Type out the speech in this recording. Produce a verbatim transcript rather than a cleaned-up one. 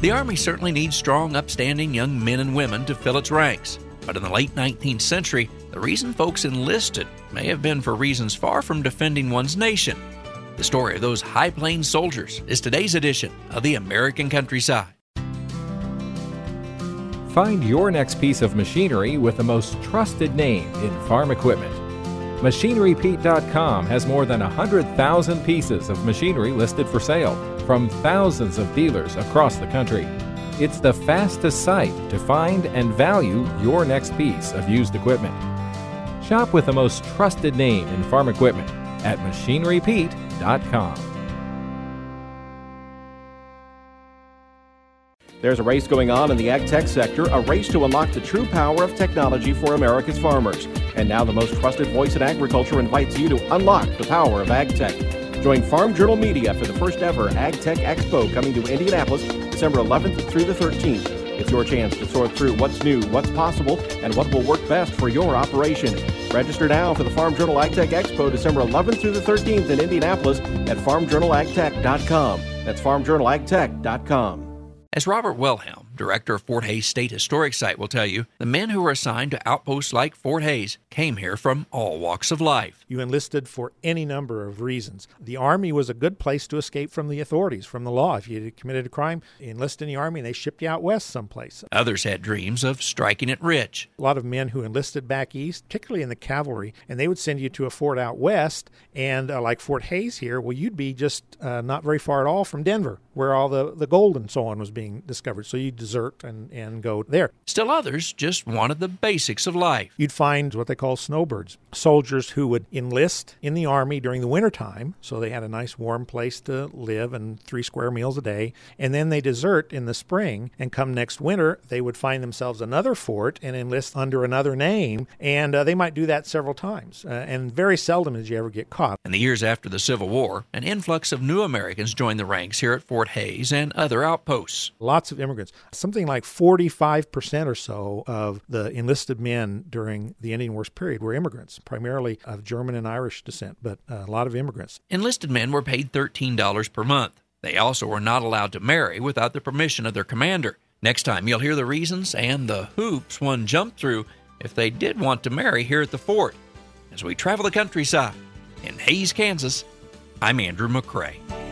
The Army certainly needs strong, upstanding young men and women to fill its ranks. But in the late nineteenth century, the reason folks enlisted may have been for reasons far from defending one's nation. The story of those High Plains soldiers is today's edition of the American Countryside. Find your next piece of machinery with the most trusted name in farm equipment. Machinery Pete dot com has more than one hundred thousand pieces of machinery listed for sale from thousands of dealers across the country. It's the fastest site to find and value your next piece of used equipment. Shop with the most trusted name in farm equipment at Machinery Pete dot com. There's a race going on in the ag tech sector, a race to unlock the true power of technology for America's farmers. And now the most trusted voice in agriculture invites you to unlock the power of ag tech. Join Farm Journal Media for the first ever Ag Tech Expo coming to Indianapolis December eleventh through the thirteenth. It's your chance to sort through what's new, what's possible, and what will work best for your operation. Register now for the Farm Journal Ag Tech Expo December eleventh through the thirteenth in Indianapolis at farm journal ag tech dot com. That's farm journal ag tech dot com. As Robert Wilhelm, director of Fort Hays State Historic Site, will tell you, the men who were assigned to outposts like Fort Hays came here from all walks of life. You enlisted for any number of reasons. The Army was a good place to escape from the authorities, from the law. If you committed a crime, you enlisted in the Army and they shipped you out west someplace. Others had dreams of striking it rich. A lot of men who enlisted back east, particularly in the cavalry, and they would send you to a fort out west, and uh, like Fort Hays here, well, you'd be just uh, not very far at all from Denver, where all the, the gold and so on was being discovered. So you desert and, and go there. Still others just wanted the basics of life. You'd find what they call snowbirds, soldiers who would enlist in the Army during the wintertime, so they had a nice warm place to live and three square meals a day, and then they desert in the spring, and come next winter, they would find themselves another fort and enlist under another name, and uh, they might do that several times, uh, and very seldom did you ever get caught. In the years after the Civil War, an influx of new Americans joined the ranks here at Fort Hays and other outposts. Lots of immigrants. Something like forty-five percent or so of the enlisted men during the Indian Wars period were immigrants, primarily of German and Irish descent, but a lot of immigrants. Enlisted men were paid thirteen dollars per month. They also were not allowed to marry without the permission of their commander. Next time, you'll hear the reasons and the hoops one jumped through if they did want to marry here at the fort. As we travel the countryside in Hays, Kansas, I'm Andrew McCrae.